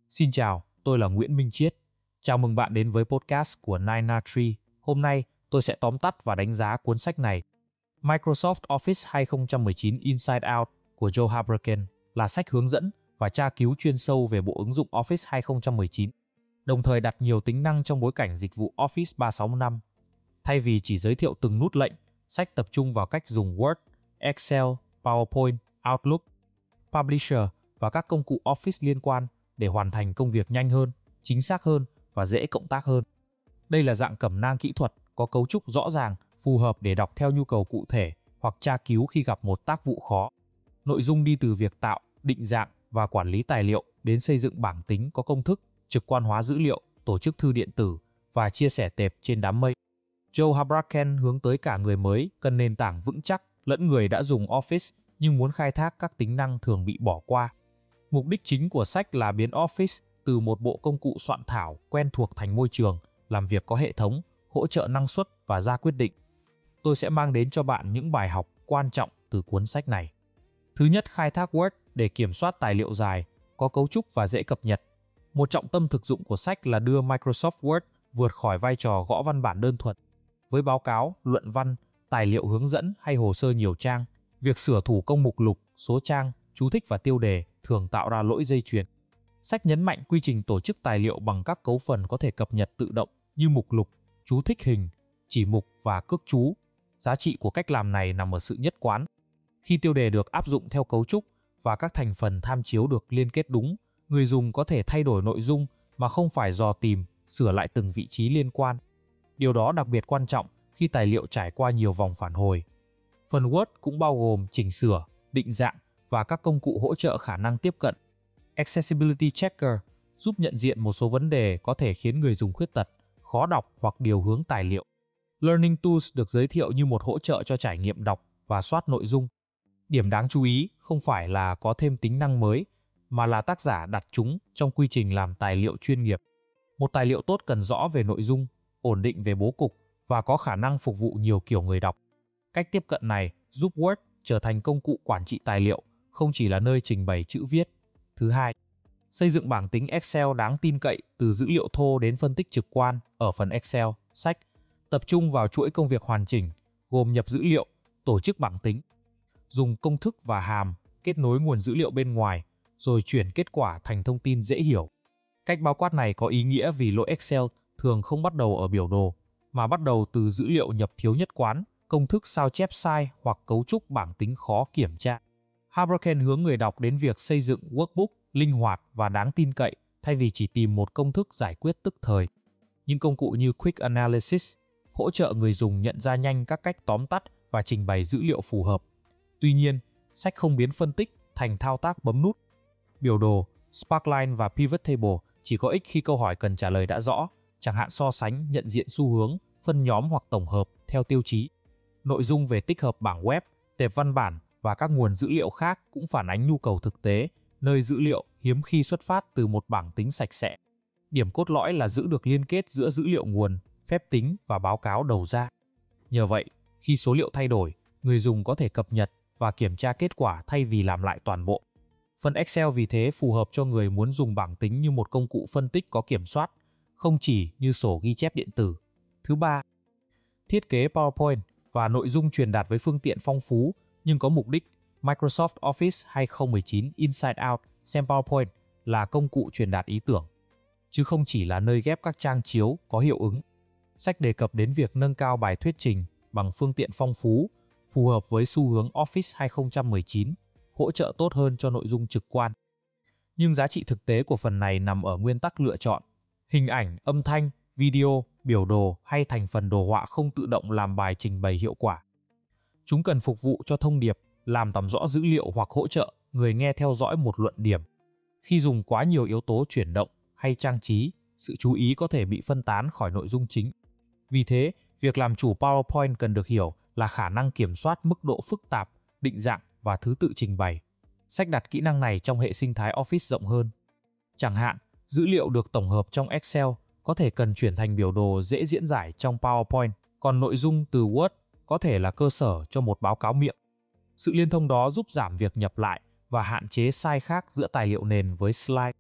Xin chào, tôi là Nguyễn Minh Chiết. Chào mừng bạn đến với podcast của 9na3. Hôm nay, tôi sẽ tóm tắt và đánh giá cuốn sách này. Microsoft Office 2019 Inside Out của Joe Habraken là sách hướng dẫn và tra cứu chuyên sâu về bộ ứng dụng Office 2019, đồng thời đặt nhiều tính năng trong bối cảnh dịch vụ Office 365. Thay vì chỉ giới thiệu từng nút lệnh, sách tập trung vào cách dùng Word, Excel, PowerPoint, Outlook, Publisher và các công cụ Office liên quan để hoàn thành công việc nhanh hơn, chính xác hơn và dễ cộng tác hơn. Đây là dạng cẩm nang kỹ thuật có cấu trúc rõ ràng, phù hợp để đọc theo nhu cầu cụ thể hoặc tra cứu khi gặp một tác vụ khó. Nội dung đi từ việc tạo, định dạng và quản lý tài liệu đến xây dựng bảng tính có công thức, trực quan hóa dữ liệu, tổ chức thư điện tử và chia sẻ tệp trên đám mây. Joe Habraken hướng tới cả người mới cần nền tảng vững chắc lẫn người đã dùng Office nhưng muốn khai thác các tính năng thường bị bỏ qua. Mục đích chính của sách là biến Office từ một bộ công cụ soạn thảo quen thuộc thành môi trường làm việc có hệ thống, hỗ trợ năng suất và ra quyết định. Tôi sẽ mang đến cho bạn những bài học quan trọng từ cuốn sách này. Thứ nhất, khai thác Word để kiểm soát tài liệu dài, có cấu trúc và dễ cập nhật. Một trọng tâm thực dụng của sách là đưa Microsoft Word vượt khỏi vai trò gõ văn bản đơn thuần. Với báo cáo, luận văn, tài liệu hướng dẫn hay hồ sơ nhiều trang, việc sửa thủ công mục lục, số trang, chú thích và tiêu đề thường tạo ra lỗi dây chuyền. Sách nhấn mạnh quy trình tổ chức tài liệu bằng các cấu phần có thể cập nhật tự động như mục lục, chú thích hình, chỉ mục và cước chú. Giá trị của cách làm này nằm ở sự nhất quán. Khi tiêu đề được áp dụng theo cấu trúc và các thành phần tham chiếu được liên kết đúng, người dùng có thể thay đổi nội dung mà không phải dò tìm, sửa lại từng vị trí liên quan. Điều đó đặc biệt quan trọng khi tài liệu trải qua nhiều vòng phản hồi. Phần Word cũng bao gồm chỉnh sửa, định dạng và các công cụ hỗ trợ khả năng tiếp cận. Accessibility Checker giúp nhận diện một số vấn đề có thể khiến người dùng khuyết tật, khó đọc hoặc điều hướng tài liệu. Learning Tools được giới thiệu như một hỗ trợ cho trải nghiệm đọc và soát nội dung. Điểm đáng chú ý không phải là có thêm tính năng mới, mà là tác giả đặt chúng trong quy trình làm tài liệu chuyên nghiệp. Một tài liệu tốt cần rõ về nội dung, ổn định về bố cục và có khả năng phục vụ nhiều kiểu người đọc. Cách tiếp cận này giúp Word trở thành công cụ quản trị tài liệu, không chỉ là nơi trình bày chữ viết. Thứ hai, xây dựng bảng tính Excel đáng tin cậy từ dữ liệu thô đến phân tích trực quan. Ở phần Excel, sách tập trung vào chuỗi công việc hoàn chỉnh, gồm nhập dữ liệu, tổ chức bảng tính, dùng công thức và hàm, kết nối nguồn dữ liệu bên ngoài, rồi chuyển kết quả thành thông tin dễ hiểu. Cách bao quát này có ý nghĩa vì lỗi Excel thường không bắt đầu ở biểu đồ, mà bắt đầu từ dữ liệu nhập thiếu nhất quán, công thức sao chép sai hoặc cấu trúc bảng tính khó kiểm tra. Habraken hướng người đọc đến việc xây dựng workbook linh hoạt và đáng tin cậy thay vì chỉ tìm một công thức giải quyết tức thời. Những công cụ như Quick Analysis hỗ trợ người dùng nhận ra nhanh các cách tóm tắt và trình bày dữ liệu phù hợp. Tuy nhiên, sách không biến phân tích thành thao tác bấm nút. Biểu đồ, Sparkline và Pivot Table chỉ có ích khi câu hỏi cần trả lời đã rõ, chẳng hạn so sánh, nhận diện xu hướng, phân nhóm hoặc tổng hợp theo tiêu chí. Nội dung về tích hợp bảng web, tệp văn bản và các nguồn dữ liệu khác cũng phản ánh nhu cầu thực tế, nơi dữ liệu hiếm khi xuất phát từ một bảng tính sạch sẽ. Điểm cốt lõi là giữ được liên kết giữa dữ liệu nguồn, phép tính và báo cáo đầu ra. Nhờ vậy, khi số liệu thay đổi, người dùng có thể cập nhật và kiểm tra kết quả thay vì làm lại toàn bộ. Phần Excel vì thế phù hợp cho người muốn dùng bảng tính như một công cụ phân tích có kiểm soát, không chỉ như sổ ghi chép điện tử. Thứ ba, thiết kế PowerPoint và nội dung truyền đạt với phương tiện phong phú nhưng có mục đích. Microsoft Office 2019 Inside Out xem PowerPoint là công cụ truyền đạt ý tưởng, chứ không chỉ là nơi ghép các trang chiếu có hiệu ứng. Sách đề cập đến việc nâng cao bài thuyết trình bằng phương tiện phong phú, phù hợp với xu hướng Office 2019, hỗ trợ tốt hơn cho nội dung trực quan. Nhưng giá trị thực tế của phần này nằm ở nguyên tắc lựa chọn. Hình ảnh, âm thanh, video, biểu đồ hay thành phần đồ họa không tự động làm bài trình bày hiệu quả. Chúng cần phục vụ cho thông điệp, làm tóm rõ dữ liệu hoặc hỗ trợ người nghe theo dõi một luận điểm. Khi dùng quá nhiều yếu tố chuyển động hay trang trí, sự chú ý có thể bị phân tán khỏi nội dung chính. Vì thế, việc làm chủ PowerPoint cần được hiểu là khả năng kiểm soát mức độ phức tạp, định dạng và thứ tự trình bày. Sách đặt kỹ năng này trong hệ sinh thái Office rộng hơn. Chẳng hạn, dữ liệu được tổng hợp trong Excel có thể cần chuyển thành biểu đồ dễ diễn giải trong PowerPoint, còn nội dung từ Word có thể là cơ sở cho một báo cáo miệng. Sự liên thông đó giúp giảm việc nhập lại và hạn chế sai khác giữa tài liệu nền với slide.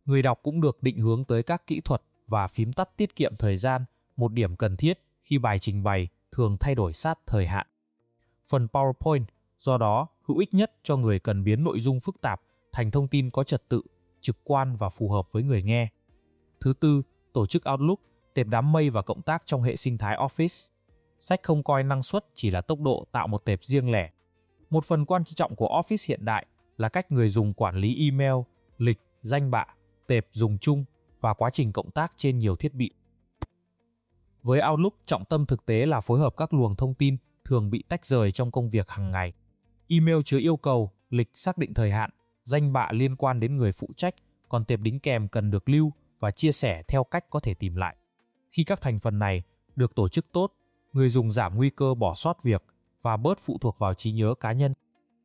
Người đọc cũng được định hướng tới các kỹ thuật và phím tắt tiết kiệm thời gian, một điểm cần thiết khi bài trình bày thường thay đổi sát thời hạn. Phần PowerPoint do đó hữu ích nhất cho người cần biến nội dung phức tạp thành thông tin có trật tự, trực quan và phù hợp với người nghe. Thứ tư, tổ chức Outlook, tệp đám mây và cộng tác trong hệ sinh thái Office. Sách không coi năng suất chỉ là tốc độ tạo một tệp riêng lẻ. Một phần quan trọng của Office hiện đại là cách người dùng quản lý email, lịch, danh bạ, tệp dùng chung và quá trình cộng tác trên nhiều thiết bị. Với Outlook, trọng tâm thực tế là phối hợp các luồng thông tin thường bị tách rời trong công việc hàng ngày. Email chứa yêu cầu, lịch xác định thời hạn, danh bạ liên quan đến người phụ trách, còn tệp đính kèm cần được lưu và chia sẻ theo cách có thể tìm lại. Khi các thành phần này được tổ chức tốt, người dùng giảm nguy cơ bỏ sót việc và bớt phụ thuộc vào trí nhớ cá nhân.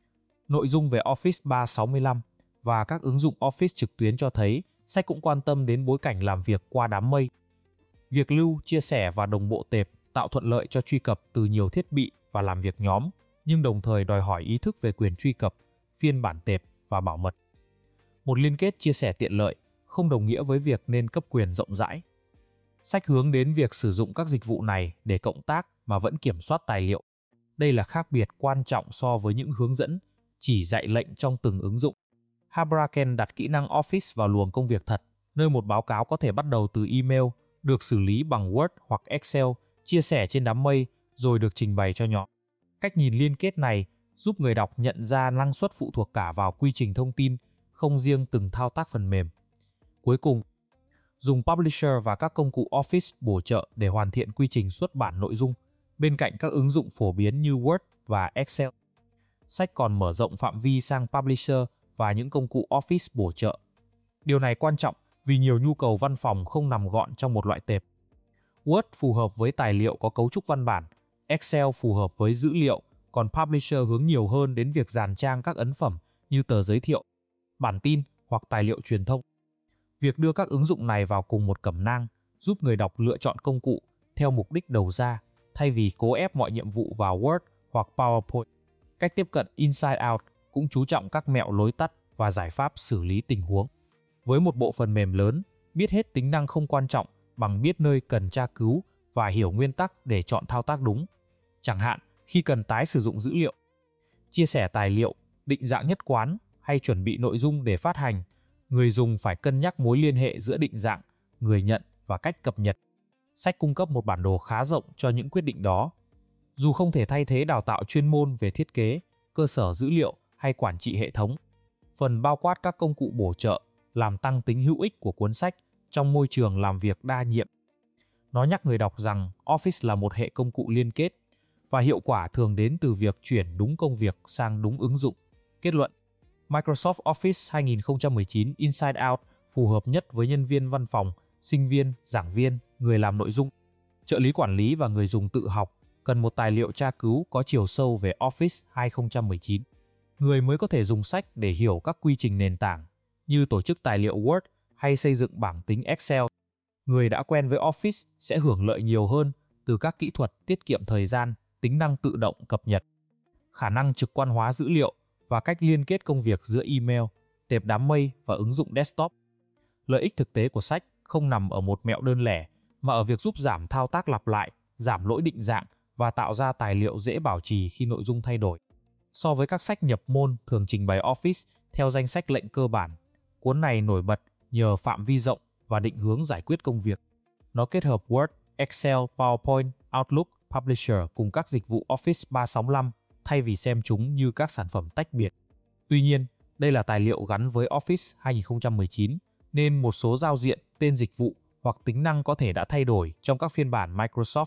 Nội dung về Office 365 và các ứng dụng Office trực tuyến cho thấy sách cũng quan tâm đến bối cảnh làm việc qua đám mây. Việc lưu, chia sẻ và đồng bộ tệp tạo thuận lợi cho truy cập từ nhiều thiết bị và làm việc nhóm, nhưng đồng thời đòi hỏi ý thức về quyền truy cập, phiên bản tệp và bảo mật. Một liên kết chia sẻ tiện lợi không đồng nghĩa với việc nên cấp quyền rộng rãi. Sách hướng đến việc sử dụng các dịch vụ này để cộng tác mà vẫn kiểm soát tài liệu. Đây là khác biệt quan trọng so với những hướng dẫn chỉ dạy lệnh trong từng ứng dụng. Habraken đặt kỹ năng Office vào luồng công việc thật, nơi một báo cáo có thể bắt đầu từ email, được xử lý bằng Word hoặc Excel, chia sẻ trên đám mây, rồi được trình bày cho nhóm. Cách nhìn liên kết này giúp người đọc nhận ra năng suất phụ thuộc cả vào quy trình thông tin, không riêng từng thao tác phần mềm. Cuối cùng, dùng Publisher và các công cụ Office bổ trợ để hoàn thiện quy trình xuất bản nội dung, bên cạnh các ứng dụng phổ biến như Word và Excel. Sách còn mở rộng phạm vi sang Publisher và những công cụ Office bổ trợ. Điều này quan trọng vì nhiều nhu cầu văn phòng không nằm gọn trong một loại tệp. Word phù hợp với tài liệu có cấu trúc văn bản, Excel phù hợp với dữ liệu, còn Publisher hướng nhiều hơn đến việc dàn trang các ấn phẩm như tờ giới thiệu, bản tin hoặc tài liệu truyền thông. Việc đưa các ứng dụng này vào cùng một cẩm nang giúp người đọc lựa chọn công cụ theo mục đích đầu ra, thay vì cố ép mọi nhiệm vụ vào Word hoặc PowerPoint. Cách tiếp cận Inside Out cũng chú trọng các mẹo lối tắt và giải pháp xử lý tình huống. Với một bộ phần mềm lớn, biết hết tính năng không quan trọng bằng biết nơi cần tra cứu và hiểu nguyên tắc để chọn thao tác đúng. Chẳng hạn, khi cần tái sử dụng dữ liệu, chia sẻ tài liệu, định dạng nhất quán hay chuẩn bị nội dung để phát hành, người dùng phải cân nhắc mối liên hệ giữa định dạng, người nhận và cách cập nhật. Sách cung cấp một bản đồ khá rộng cho những quyết định đó. Dù không thể thay thế đào tạo chuyên môn về thiết kế, cơ sở dữ liệu hay quản trị hệ thống, phần bao quát các công cụ bổ trợ làm tăng tính hữu ích của cuốn sách trong môi trường làm việc đa nhiệm. Nó nhắc người đọc rằng Office là một hệ công cụ liên kết và hiệu quả thường đến từ việc chuyển đúng công việc sang đúng ứng dụng. Kết luận: Microsoft Office 2019 Inside Out phù hợp nhất với nhân viên văn phòng, sinh viên, giảng viên, người làm nội dung, trợ lý quản lý và người dùng tự học cần một tài liệu tra cứu có chiều sâu về Office 2019. Người mới có thể dùng sách để hiểu các quy trình nền tảng như tổ chức tài liệu Word hay xây dựng bảng tính Excel. Người đã quen với Office sẽ hưởng lợi nhiều hơn từ các kỹ thuật tiết kiệm thời gian, tính năng tự động cập nhật, khả năng trực quan hóa dữ liệu và cách liên kết công việc giữa email, tệp đám mây và ứng dụng desktop. Lợi ích thực tế của sách không nằm ở một mẹo đơn lẻ, mà ở việc giúp giảm thao tác lặp lại, giảm lỗi định dạng và tạo ra tài liệu dễ bảo trì khi nội dung thay đổi. So với các sách nhập môn thường trình bày Office theo danh sách lệnh cơ bản, cuốn này nổi bật nhờ phạm vi rộng và định hướng giải quyết công việc. Nó kết hợp Word, Excel, PowerPoint, Outlook, Publisher cùng các dịch vụ Office 365 thay vì xem chúng như các sản phẩm tách biệt. Tuy nhiên, đây là tài liệu gắn với Office 2019, nên một số giao diện, tên dịch vụ hoặc tính năng có thể đã thay đổi trong các phiên bản Microsoft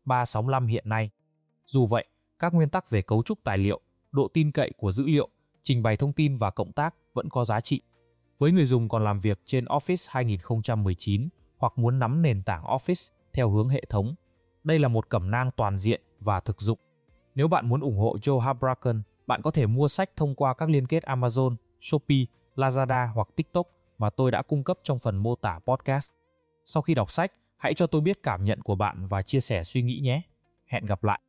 365 hiện nay. Dù vậy, các nguyên tắc về cấu trúc tài liệu, độ tin cậy của dữ liệu, trình bày thông tin và cộng tác vẫn có giá trị. Với người dùng còn làm việc trên Office 2019 hoặc muốn nắm nền tảng Office theo hướng hệ thống, đây là một cẩm nang toàn diện và thực dụng. Nếu bạn muốn ủng hộ Joe Habraken, bạn có thể mua sách thông qua các liên kết Amazon, Shopee, Lazada hoặc TikTok mà tôi đã cung cấp trong phần mô tả podcast. Sau khi đọc sách, hãy cho tôi biết cảm nhận của bạn và chia sẻ suy nghĩ nhé. Hẹn gặp lại!